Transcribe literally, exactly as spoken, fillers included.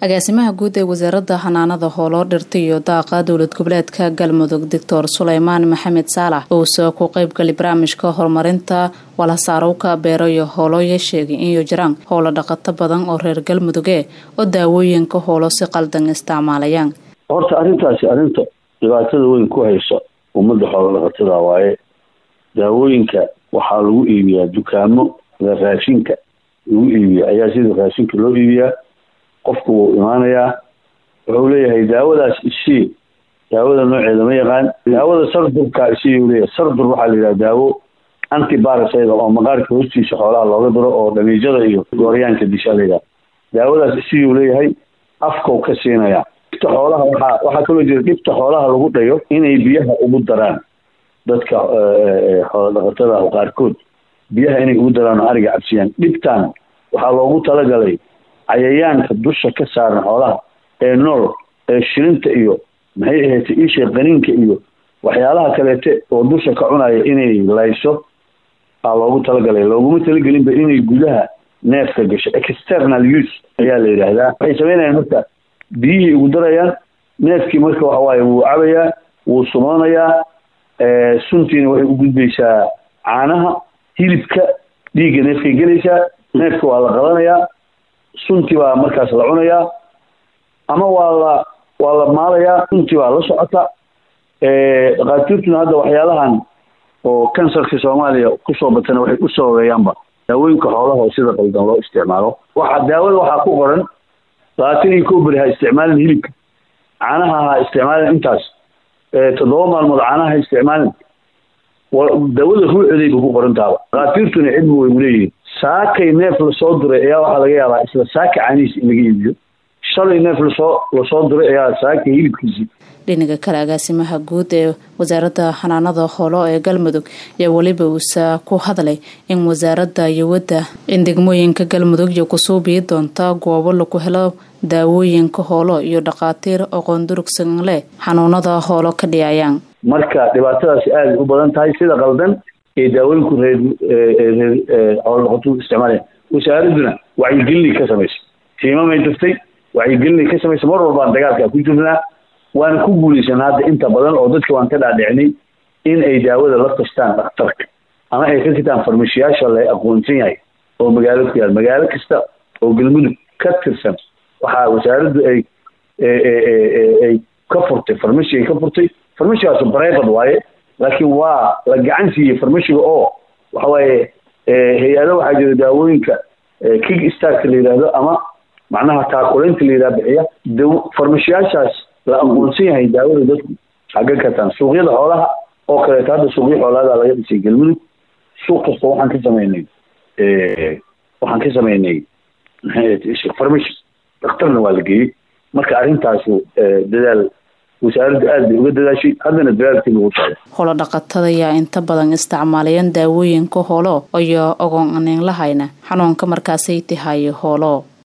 agaasimaha guud ee wasaaradda xanaanada xoolo dhirta iyo daaqa dowlad goboleedka Galmudug Doctor Suleymaan Maxamed Saalax oo soo ku qayb galay barnaamijka horumarinta wala saarowka beero iyo xoolo ee sheegay in jiraan xoolo dhaqato badan oo reer Galmudug ah oo daawooyinka xoolo si qaldan isticmaalayaan. horta arrintaasi arrinta dhibaatada weyn ku hayso ummadda xoolo dhaqatada waaye daawooyinka waxaa lagu iibiyaa dukaamo raashinka lagu iibiyaa ayaa sida raashinka loo iibiyaa qofku wuu imaanayaa wuxuu leeyahay daawadaas ishii daawada nooceeda ma yaqaan daawada sardurka ishii uu leeyahay sardur waxaa la yidhaha daawo antiparasite oo maqaarka hoostiisa xoolaha looga diro oo dhamiijada iyo gooryaanka disha la yidhaha daawadaas ishii uu leeyahay afkau ka siinayaa dhibta xoolaha waxaa waxaa kaloo jira dhibta xoolaha lagu dhayo inay biyaha ugu daraan dadka xoolo dhaqatada qaarkood biyaha inay ugu daraan oo ariga cabsiyaan dhibtaan waxaa loogu talagalay cayayaanka dusha ka saaran xoolaha ee nool ee shilinta iyo maxay ahayd isha qaniinka iyo waxyaalaha kaleete oo dusha ka cunaya inay layso aa loogu talagalay looguma talagelinba inay gudaha neefka gasho external use ayaa la yidhaahdaa waxay sameynayaan marka biyihii ugu darayaan neefkii marka waxa waaye wuu cabayaa wuu sumoonayaa suntiina waxay u gudbaysaa caanaha hilibka dhiigga neefkay gelaysaa neefka waa la qalanayaa sunti baa markaas la cunayaa ama waa la waa la maalayaa sunti baa la socota dhaqaatiirtuna hadda waxyaalahan oo kansarka Soomaaliya kusoo batana waxay u sababeeyaanba daawooyinka xoolaha oo sida qaldan loo isticmaalo waxa daawada waxaa ku qoran labaatan iyo kow beri ha isticmaalin hilibka caanaha ha isticmaalin intaas toddoba maalmood caanaha ha isticmaalin daawada ruuxeeday ku qoran taaba dhaqaatiirtuna cilmi way leeyihiin saakay neef la soo diray ayaa waxaa laga yaabaa isla saaka caaniis in laga iibiyo shalay neef lasoo lasoo diray ayaa saaka hilibkiisii dhinaca kale agaasimaha guud ee wasaaradda xanaanada xoolo ee Galmudug ayaa waliba uusa ku hadlay in wasaaradda iyo wadda in degmooyinka Galmudug iyo ku soo biyo doonta goobo lagu helo daawooyinka xoolo iyo dhaqaatiir aqoon durugsan leh xanuunada xoolo ka dhiyayaan marka dhibaatadaas aad u badan tahay sida qaldan ee daawooyinku reer xoolo dhaqato isticmaalayaan wasaaraduna wacyigelin ka sameysay tiimamay jirtay wacyigelin ka sameysay mar walba dagaalka ku jirnaa waan ku guulaysan hadda inta badan oo dadka waan ka dhaadhicinay in ay daawada la tashtaan dhakhtarka ama ay ka kitaan farmashiyaasha la aqoonsan yahay oo magaalo ku yaal magaalo kasta oo Galmudug ka tirsan waxa wasaaraddu ay ay ka furtay farmashi ay ka furtay farmashiyaas private waaye laakiin waa la gacan siiyay farmashiga oo waxa waaye hay'ado waxa jira daawooyinka kick start la yiraahdo ama macnaha taakuleynta la yiraahdo bixiya farmashiyaashaas la aqoonsan yahay daawada dadku xagga ka tan suuqyada xoolaha oo kale taada suuqyo xoolaha laga dhisay Galmudug suuq kasta waxaan ka sameynay ee waxaan ka sameynay farmashi dhakhtarna waa la geeyay marka arrintaas dadaal wasaaradda aad bay uga dadaashay haddana dadaalkii lagu socdo xoolo dhaqatada ayaa inta badan isticmaalayaan daawooyinka xoolo iyo ogoon aan lahayna xanuunka markaas ay tahay xoolo